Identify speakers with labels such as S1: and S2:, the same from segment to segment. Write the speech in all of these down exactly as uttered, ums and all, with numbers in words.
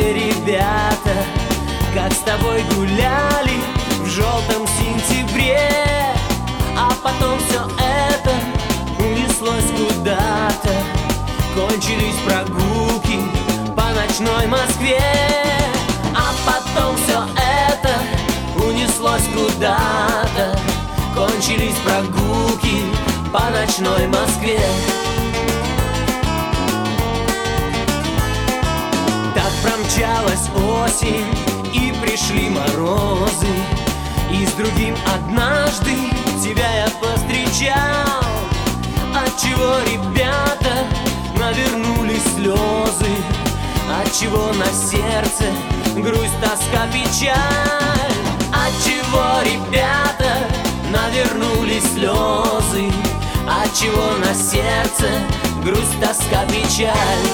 S1: все ребята, как с тобой гуляли в желтом сентябре. А потом все это унеслось куда-то, кончились прогулки по ночной Москве. А потом все это унеслось куда-то, кончились прогулки по ночной Москве. Так промчалась осень, и пришли морозы, и с другим однажды тебя я повстречал. Отчего, ребята, навернулись слезы? Отчего на сердце грусть, тоска, печаль? Отчего, ребята, навернулись слезы? Отчего на сердце грусть, тоска, печаль?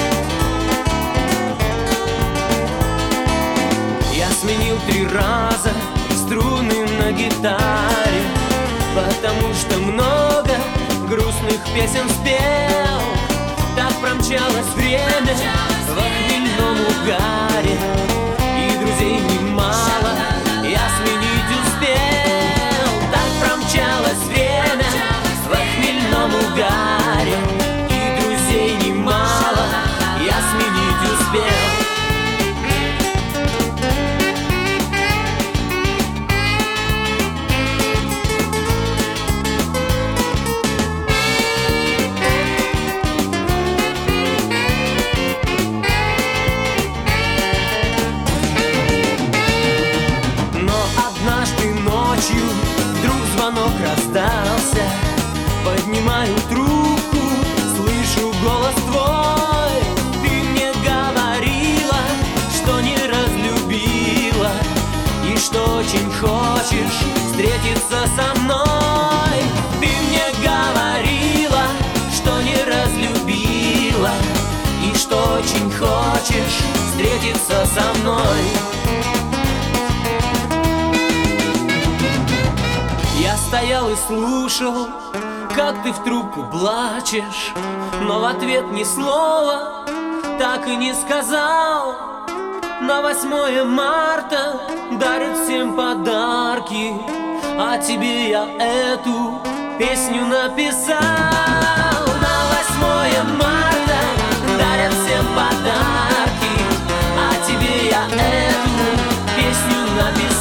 S1: Я сменил три раза струны на гитаре, потому что много грустных песен спел. Так промчалось время в хмельном угаре, и друзей немало я сменить успел. Так промчалось время в хмельном угаре, и друзей немало я сменить успел. Вдруг звонок раздался, поднимаю трубку, слышу голос твой. Ты мне говорила, что не разлюбила, и что очень хочешь встретиться со мной. Ты мне говорила, что не разлюбила, и что очень хочешь встретиться со мной. Я стоял и слушал, как ты в трубку плачешь, но в ответ ни слова так и не сказал. На восьмое марта дарят всем подарки, а тебе я эту песню написал. На восьмое марта дарят всем подарки, а тебе я эту песню написал.